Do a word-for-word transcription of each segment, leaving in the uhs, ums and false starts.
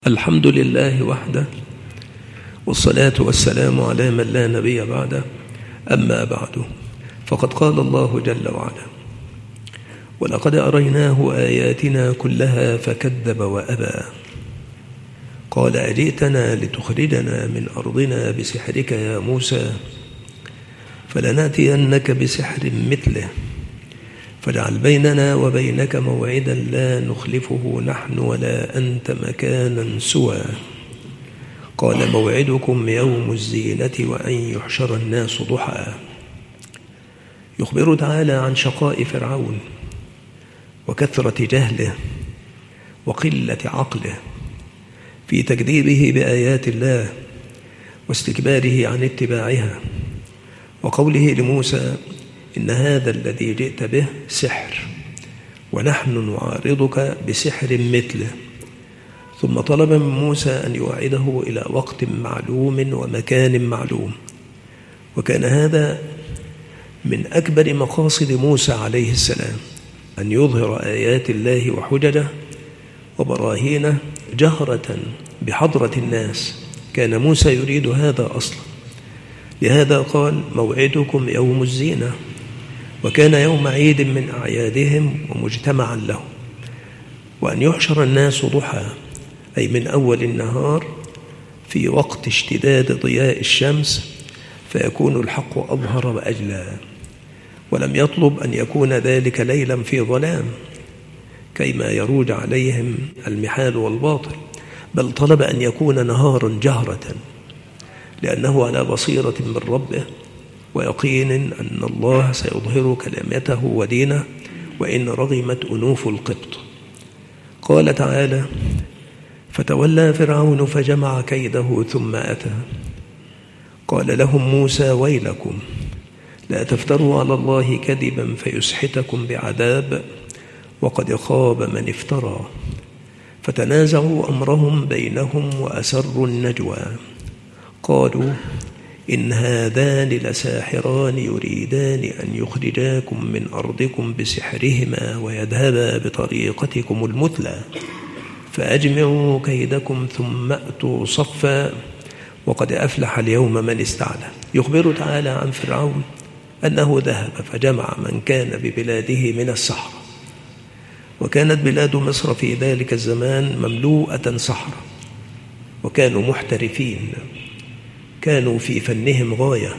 الحمد لله وحده، والصلاة والسلام على من لا نبي بعده. أما بعد، فقد قال الله جل وعلا: ولقد أريناه آياتنا كلها فكذب وأبى. قال: أجئتنا لتخرجنا من أرضنا بسحرك يا موسى؟ فلنأتينك بسحر مثله فاجعل بيننا وبينك موعدا لا نخلفه نحن ولا أنت مكانا سوى. قال: موعدكم يوم الزينة وأن يحشر الناس ضحى. يخبر تعالى عن شقاء فرعون وكثرة جهله وقلة عقله في تكذيبه بآيات الله واستكباره عن اتباعها، وقوله لموسى: إن هذا الذي جئت به سحر ونحن نعارضك بسحر مثله. ثم طلب من موسى أن يوعده إلى وقت معلوم ومكان معلوم، وكان هذا من أكبر مقاصد موسى عليه السلام، أن يظهر آيات الله وحججه وبراهينه جهرة بحضرة الناس. كان موسى يريد هذا أصلا، لهذا قال: موعدكم يوم الزينة، وكان يوم عيد من أعيادهم ومجتمعا له. وأن يحشر الناس ضحى، أي من أول النهار في وقت اشتداد ضياء الشمس، فيكون الحق أظهر وأجلى. ولم يطلب أن يكون ذلك ليلا في ظلام كيما يروج عليهم المحال والباطل، بل طلب أن يكون نهارا جهرة، لأنه على بصيرة من ربه ويقين أن الله سيظهر كلمته ودينه وإن رغمت أنوف القبط. قال تعالى: فتولى فرعون فجمع كيده ثم أتى. قال لهم موسى: ويلكم لا تفتروا على الله كذبا فيسحتكم بعذاب، وقد خاب من افترى. فتنازعوا أمرهم بينهم وأسروا النجوى. قالوا: إن هذان لساحران يريدان أن يخرجاكم من أرضكم بسحرهما ويذهبا بطريقتكم المثلى، فأجمعوا كيدكم ثم أتوا صفا وقد أفلح اليوم من استعلى. يخبر تعالى عن فرعون أنه ذهب فجمع من كان ببلاده من السحرة، وكانت بلاد مصر في ذلك الزمان مملوءة سحرة، وكانوا محترفين، كانوا في فنهم غاية،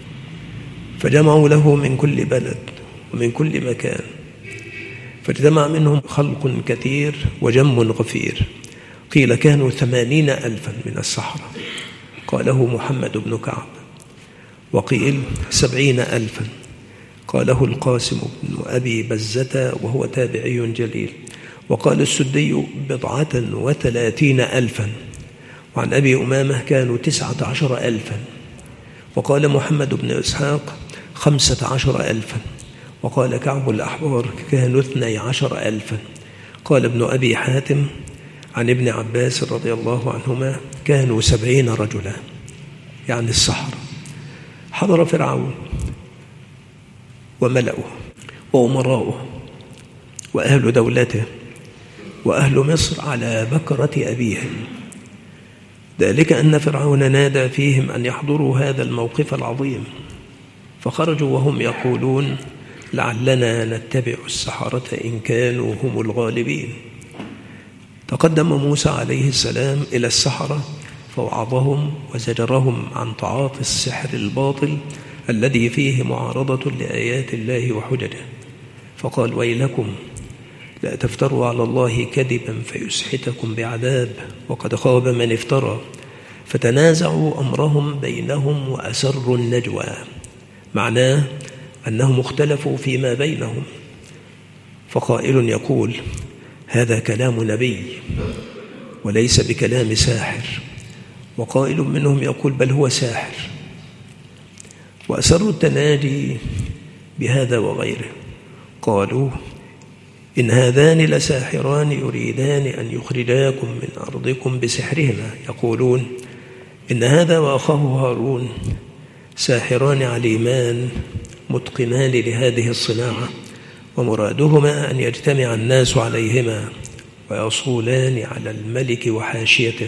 فجمعوا له من كل بلد ومن كل مكان، فاجتمع منهم خلق كثير وجم غفير. قيل كانوا ثمانين ألفا من السحرة، قاله محمد بن كعب، وقيل سبعين ألفا، قاله القاسم بن أبي بزة وهو تابعي جليل، وقال السدي بضعة وثلاثين ألفا. وعن أبي أمامة كانوا تسعة عشر ألفا، وقال محمد بن إسحاق خمسة عشر ألفا، وقال كعب الأحبار كانوا اثني عشر ألفا. قال ابن أبي حاتم عن ابن عباس رضي الله عنهما كانوا سبعين رجلا، يعني السحرة. حضر فرعون وملأه وأمراؤه وأهل دولته وأهل مصر على بكرة أبيهم، ذلك أن فرعون نادى فيهم أن يحضروا هذا الموقف العظيم، فخرجوا وهم يقولون: لعلنا نتبع السحرة إن كانوا هم الغالبين. تقدم موسى عليه السلام إلى السحرة فوعظهم وزجرهم عن تعاطي السحر الباطل الذي فيه معارضة لآيات الله وحججه، فقال: ويلكم لا تفتروا على الله كذبا فيسحتكم بعذاب، وقد خاب من افترى. فتنازعوا أمرهم بينهم وأسروا النجوى، معناه أنهم اختلفوا فيما بينهم، فقائل يقول: هذا كلام نبي وليس بكلام ساحر، وقائل منهم يقول: بل هو ساحر. وأسروا التناجي بهذا وغيره. قالوا: إن هذان لساحران يريدان أن يخرجاكم من أرضكم بسحرهما. يقولون: إن هذا وأخاه هارون ساحران عليمان متقنان لهذه الصناعة، ومرادهما أن يجتمع الناس عليهما ويصولان على الملك وحاشيته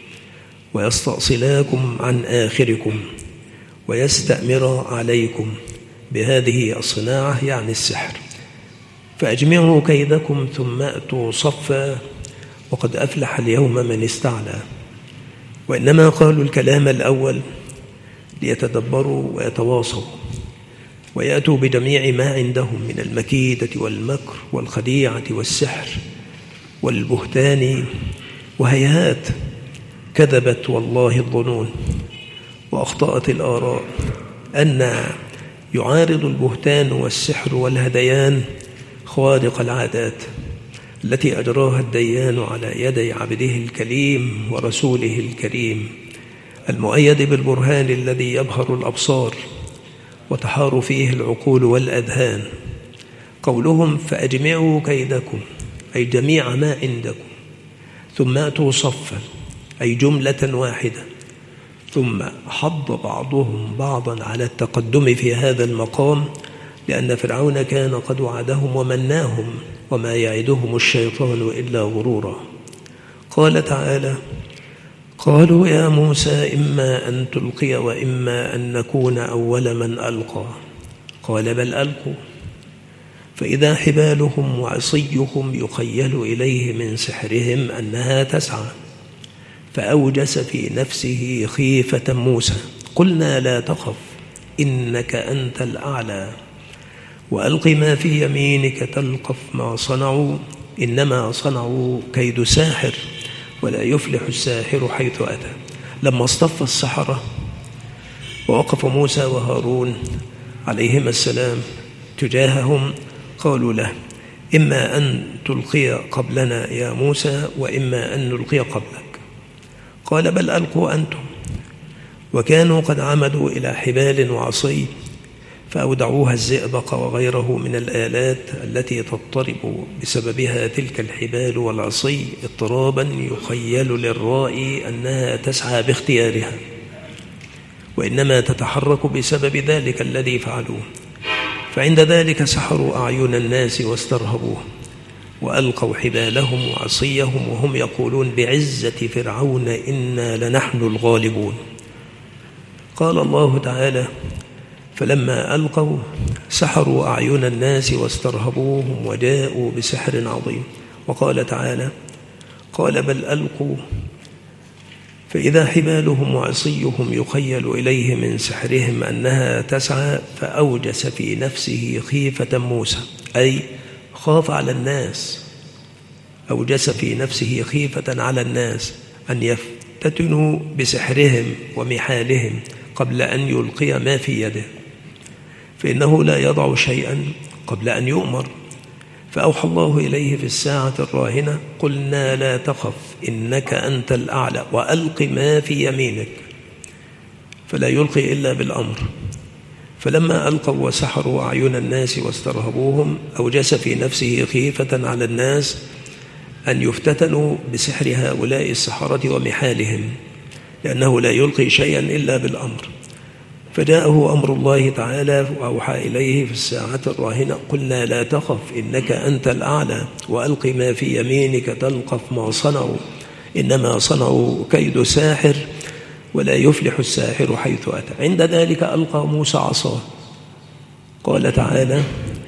ويستأصلاكم عن آخركم ويستأمر عليكم بهذه الصناعة يعني السحر، فأجمعوا كيدكم ثم أتوا صفا وقد أفلح اليوم من استعلى. وإنما قالوا الكلام الأول ليتدبروا ويتواصوا ويأتوا بجميع ما عندهم من المكيدة والمكر والخديعة والسحر والبهتان، وهيهات كذبت والله الظنون وأخطأت الآراء أن يعارض البهتان والسحر والهذيان خوارق العادات التي أجراها الديان على يدي عبده الكليم ورسوله الكريم المؤيد بالبرهان الذي يبهر الأبصار وتحار فيه العقول والأذهان. قولهم فأجمعوا كيدكم أي جميع ما عندكم، ثم أتوا صفا أي جملة واحدة، ثم حض بعضهم بعضا على التقدم في هذا المقام، لأن فرعون كان قد وعدهم ومناهم وما يعدهم الشيطان إلا غرورا. قال تعالى: قالوا يا موسى إما أن تلقي وإما أن نكون أول من ألقى، قال بل ألقوا، فإذا حبالهم وعصيهم يخيل إليه من سحرهم أنها تسعى، فأوجس في نفسه خيفة موسى، قلنا لا تخف إنك أنت الأعلى وألق ما في يمينك تلقف ما صنعوا إنما صنعوا كيد ساحر ولا يفلح الساحر حيث أتى. لما اصطف السحرة ووقف موسى وهارون عليهما السلام تجاههم قالوا له: إما أن تلقي قبلنا يا موسى وإما أن نلقي قبلك، قال بل ألقوا أنتم. وكانوا قد عمدوا إلى حبال وعصي فأودعوها الزئبق وغيره من الآلات التي تضطرب بسببها تلك الحبال والعصي اضطرابا يخيل للرائي أنها تسعى باختيارها، وإنما تتحرك بسبب ذلك الذي فعلوه. فعند ذلك سحروا أعين الناس واسترهبوه وألقوا حبالهم وعصيهم وهم يقولون بعزة فرعون إنا لنحن الغالبون. قال الله تعالى: فلما ألقوا سحروا أعين الناس واسترهبوهم وجاءوا بسحر عظيم. وقال تعالى: قال بل ألقوا فإذا حبالهم وعصيهم يخيل إليه من سحرهم أنها تسعى، فأوجس في نفسه خيفة موسى أي خاف على الناس، أوجس في نفسه خيفة على الناس أن يفتتنوا بسحرهم ومحالهم قبل أن يلقي ما في يده، فإنه لا يضع شيئا قبل أن يؤمر. فأوحى الله إليه في الساعة الراهنة: قلنا لا تخف إنك أنت الأعلى وألق ما في يمينك، فلا يلقي إلا بالأمر. فلما ألقوا وسحروا أعين الناس واسترهبوهم أوجس في نفسه خيفة على الناس أن يفتتنوا بسحر هؤلاء السحرة ومحالهم، لأنه لا يلقي شيئا إلا بالأمر. فجاءه أمر الله تعالى وأوحى إليه في الساعة الراهنة: قلنا لا تخف إنك أنت الأعلى وألق ما في يمينك تلقف ما صنعوا إنما صنعوا كيد ساحر ولا يفلح الساحر حيث أتى. عند ذلك ألقى موسى عصاه. قال تعالى: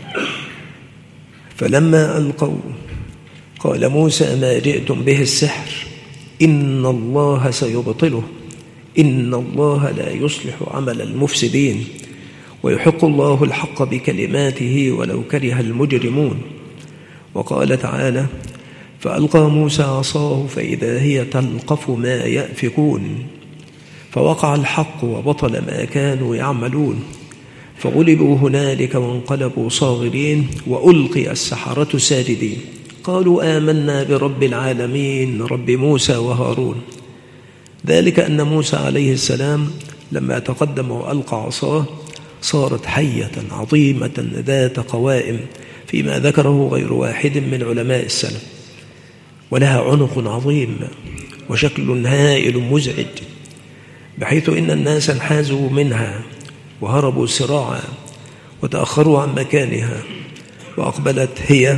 فلما ألقوا قال موسى ما جئتم به السحر إن الله سيبطله إن الله لا يصلح عمل المفسدين ويحق الله الحق بكلماته ولو كره المجرمون. وقال تعالى: فألقى موسى عصاه فإذا هي تلقف ما يأفكون، فوقع الحق وبطل ما كانوا يعملون، فغلبوا هنالك وانقلبوا صاغرين وألقي السحرة ساجدين، قالوا آمنا برب العالمين رب موسى وهارون. ذلك أن موسى عليه السلام لما تقدم وألقى عصاه صارت حية عظيمة ذات قوائم فيما ذكره غير واحد من علماء السلف، ولها عنق عظيم وشكل هائل مزعج، بحيث إن الناس انحازوا منها وهربوا سراعا وتأخروا عن مكانها، وأقبلت هي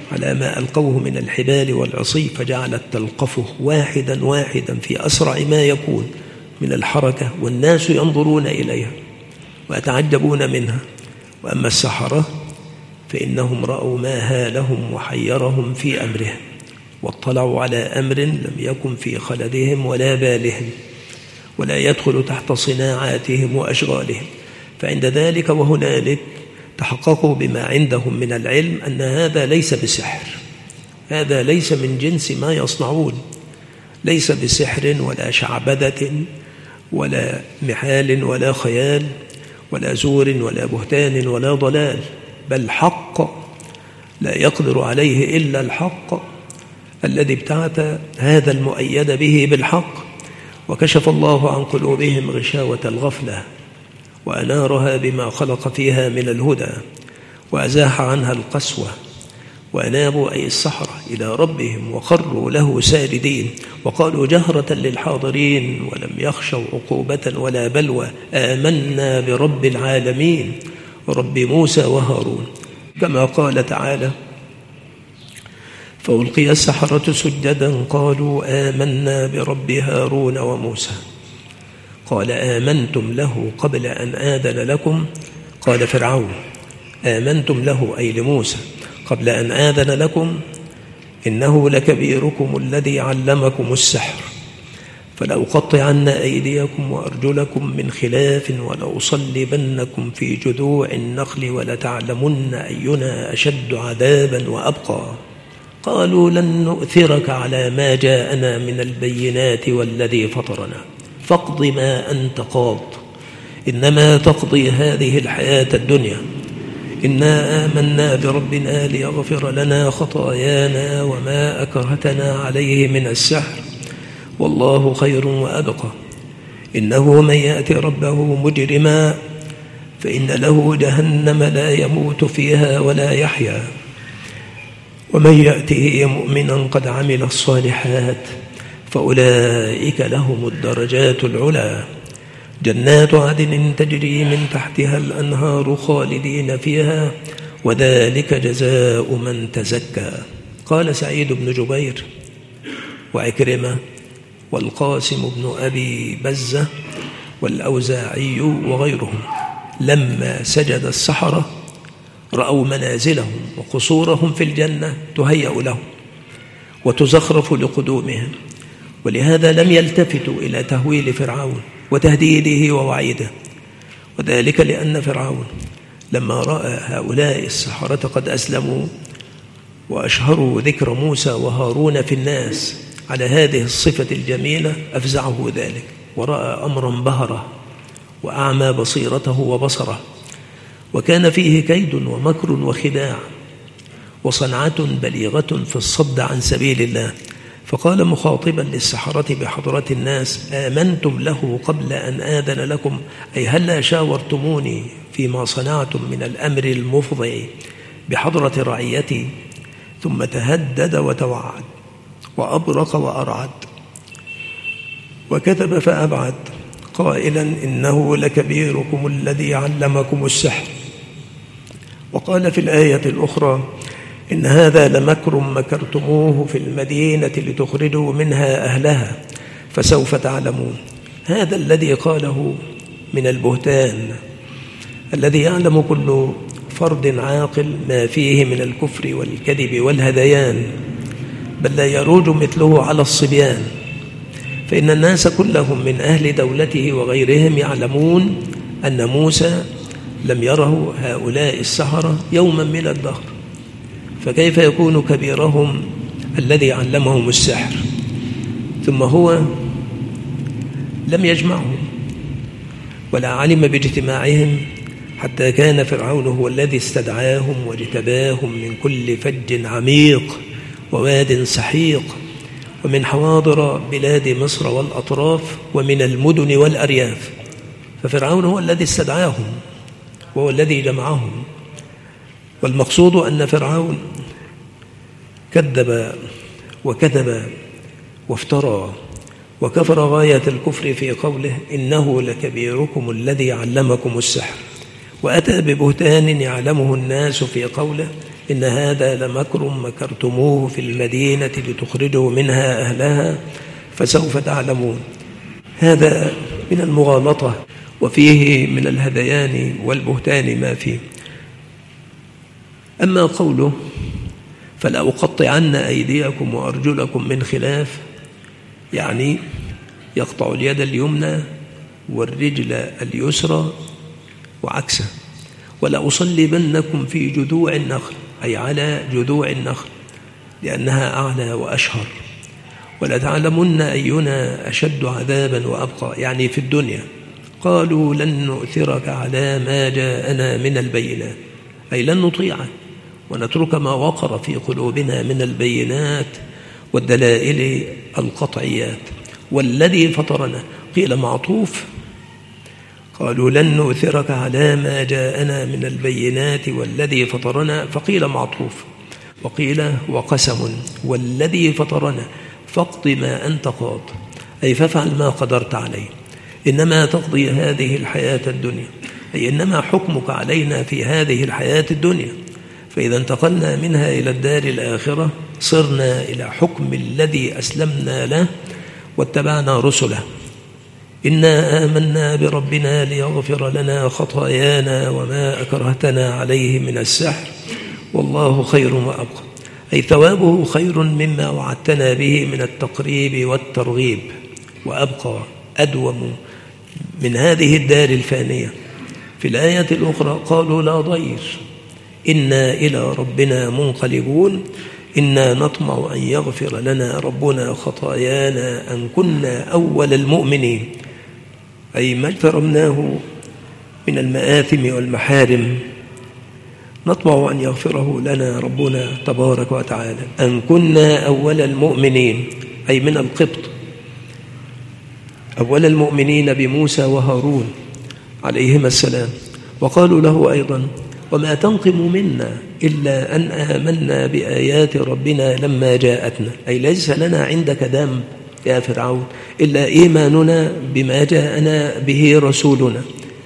على ما ألقوه من الحبال والعصي، فجعلت تلقفه واحدا واحدا في أسرع ما يكون من الحركة، والناس ينظرون إليها ويتعجبون منها. وأما السحرة فإنهم رأوا ما هالهم وحيرهم في أمرهم، واطلعوا على أمر لم يكن في خلدهم ولا بالهم، ولا يدخل تحت صناعاتهم وأشغالهم. فعند ذلك وهنالك تحققوا بما عندهم من العلم أن هذا ليس بسحر، هذا ليس من جنس ما يصنعون، ليس بسحر ولا شعبذة ولا محال ولا خيال ولا زور ولا بهتان ولا ضلال، بل حق لا يقدر عليه إلا الحق الذي ابتعث هذا المؤيد به بالحق، وكشف الله عن قلوبهم غشاوة الغفلة وأنارها بما خلق فيها من الهدى، وأزاح عنها القسوة، وأنابوا أي السحرة إلى ربهم وخروا له ساجدين، وقالوا جهرة للحاضرين ولم يخشوا عقوبة ولا بلوى: آمنا برب العالمين رب موسى وهارون. كما قال تعالى: فألقي السحرة سجدا قالوا آمنا برب هارون وموسى. قال: آمنتم له قبل أن آذن لكم؟ قال فرعون: آمنتم له أي لموسى قبل أن آذن لكم؟ إنه لكبيركم الذي علمكم السحر، فلأقطعن أيديكم وأرجلكم من خلاف ولأصلبنكم في جذوع النخل ولتعلمن أينا أشد عذابا وأبقى. قالوا: لن نؤثرك على ما جاءنا من البينات والذي فطرنا، فاقض ما أنت قاض، إنما تقضي هذه الحياة الدنيا، إنا آمنا بربنا ليغفر لنا خطايانا وما أكرهتنا عليه من السحر، والله خير وأبقى. إنه من يأتي ربه مجرما فإن له جهنم لا يموت فيها ولا يحيا، ومن يأته مؤمنا قد عمل الصالحات فأولئك لهم الدرجات العلى، جنات عدن تجري من تحتها الأنهار خالدين فيها، وذلك جزاء من تزكى. قال سعيد بن جبير وعكرمة والقاسم بن أبي بزة والأوزاعي وغيرهم: لما سجد السحرة رأوا منازلهم وقصورهم في الجنة تهيأ لهم وتزخرف لقدومهم، ولهذا لم يلتفتوا إلى تهويل فرعون وتهديده ووعيده، وذلك لأن فرعون لما رأى هؤلاء السحرة قد أسلموا وأشهروا ذكر موسى وهارون في الناس على هذه الصفة الجميلة أفزعه ذلك، ورأى أمرا بهره وأعمى بصيرته وبصره، وكان فيه كيد ومكر وخداع وصنعة بليغة في الصد عن سبيل الله. فقال مخاطبا للسحرة بحضرة الناس: آمنتم له قبل أن آذن لكم؟ أي هلا شاورتموني فيما صنعتم من الأمر المفضع بحضرة رعيتي؟ ثم تهدد وتوعد وأبرق وأرعد وكتب فأبعد قائلا: إنه لكبيركم الذي علمكم السحر. وقال في الآية الأخرى: إن هذا لمكر مكرتموه في المدينة لتخرجوا منها أهلها فسوف تعلمون. هذا الذي قاله من البهتان الذي يعلم كل فرد عاقل ما فيه من الكفر والكذب والهذيان، بل لا يروج مثله على الصبيان، فإن الناس كلهم من أهل دولته وغيرهم يعلمون أن موسى لم يره هؤلاء السحرة يوما من الدهر، فكيف يكون كبيرهم الذي علمهم السحر؟ ثم هو لم يجمعهم ولا علم باجتماعهم، حتى كان فرعون هو الذي استدعاهم واجتباهم من كل فج عميق وواد سحيق، ومن حواضر بلاد مصر والأطراف، ومن المدن والأرياف. ففرعون هو الذي استدعاهم وهو الذي جمعهم. والمقصود أن فرعون كذب وكذب وافترى وكفر غاية الكفر في قوله: إنه لكبيركم الذي علمكم السحر، وأتى ببهتان يعلمه الناس في قوله: إن هذا لمكر مكرتموه في المدينة لتخرجوا منها أهلها فسوف تعلمون. هذا من المغالطة وفيه من الهذيان والبهتان ما فيه. أما قوله فلأقطعن أيديكم وأرجلكم من خلاف، يعني يقطع اليد اليمنى والرجل اليسرى وعكسه. ولأصلبنكم في جذوع النخل، أي على جذوع النخل لأنها أعلى وأشهر. ولتعلمن أينا أشد عذابا وأبقى، يعني في الدنيا. قالوا لن نؤثرك على ما جاءنا من البينات، أي لن نطيعك ونترك ما وقر في قلوبنا من البينات والدلائل القطعيات. والذي فطرنا قيل معطوف، قالوا لن نؤثرك على ما جاءنا من البينات والذي فطرنا، فقيل معطوف. وقيل وقسم والذي فطرنا فاقض ما أنت قاض، أي فافعل ما قدرت عليه، إنما تقضي هذه الحياة الدنيا، أي إنما حكمك علينا في هذه الحياة الدنيا. فإذا انتقلنا منها إلى الدار الآخرة صرنا إلى حكم الذي أسلمنا له واتبعنا رسله. إنا آمنا بربنا ليغفر لنا خطايانا وما أكرهتنا عليه من السحر والله خير وأبقى، أي ثوابه خير مما وعدتنا به من التقريب والترغيب، وأبقى أدوم من هذه الدار الفانية. في الآية الأخرى قالوا لا ضير إنا إلى ربنا منقلبون، إنا نطمع أن يغفر لنا ربنا خطايانا أن كنا أول المؤمنين، أي ما اجترمناه من المآثم والمحارم نطمع أن يغفره لنا ربنا تبارك وتعالى. أن كنا أول المؤمنين أي من القبط، أول المؤمنين بموسى وهارون عليهما السلام. وقالوا له أيضا وما تنقم منا إلا أن آمنا بآيات ربنا لما جاءتنا، أي ليس لنا عندك ذنب يا فرعون إلا إيماننا بما جاءنا به رسولنا،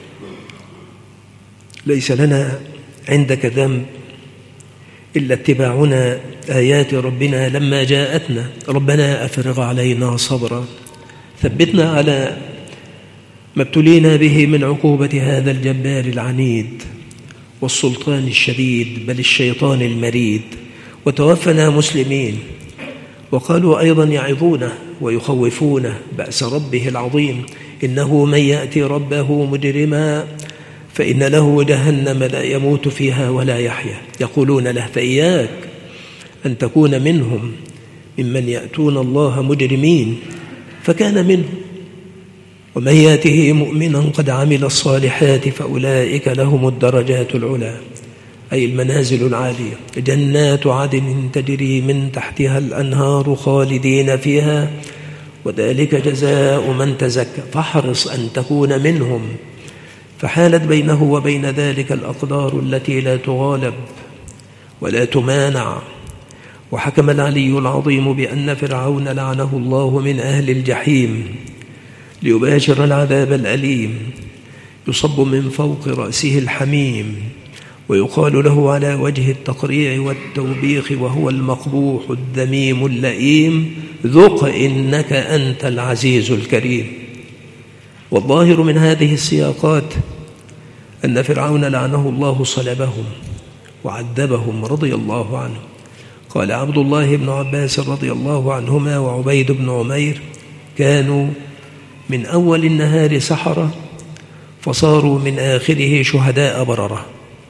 ليس لنا عندك ذنب إلا اتباعنا آيات ربنا لما جاءتنا، ربنا أفرغ علينا صبرا ثبتنا على ما ابتلينا به من عقوبة هذا الجبار العنيد والسلطان الشديد بل الشيطان المريد، وتوفنا مسلمين. وقالوا أيضا يعظونه ويخوفونه بأس ربه العظيم، إنه من يأتي ربه مجرما فإن له جهنم لا يموت فيها ولا يحيا. يقولون له فإياك أن تكون منهم ممن يأتون الله مجرمين، فكان منهم. ومن يأته مؤمنا قد عمل الصالحات فأولئك لهم الدرجات العلى، أي المنازل العالية، جنات عدن تجري من تحتها الأنهار خالدين فيها وذلك جزاء من تزكى. فاحرص أن تكون منهم. فحالت بينه وبين ذلك الأقدار التي لا تغالب ولا تمانع. وحكم العلي العظيم بأن فرعون لعنه الله من أهل الجحيم ليباشر العذاب الأليم، يصب من فوق رأسه الحميم ويقال له على وجه التقريع والتوبيخ وهو المقبوح الذميم اللئيم ذق إنك أنت العزيز الكريم. والظاهر من هذه السياقات أن فرعون لعنه الله صلبهم وعذبهم رضي الله عنه. قال عبد الله بن عباس رضي الله عنهما وعبيد بن عمير كانوا من أول النهار سحرة فصاروا من آخره شهداء بررة.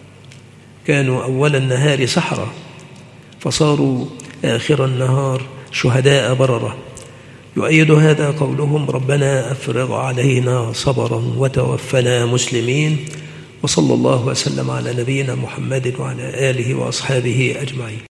كانوا أول النهار سحرة فصاروا آخر النهار شهداء بررة. يؤيد هذا قولهم ربنا أفرغ علينا صبرا وتوفنا مسلمين. وصلى الله وسلم على نبينا محمد وعلى آله وأصحابه أجمعين.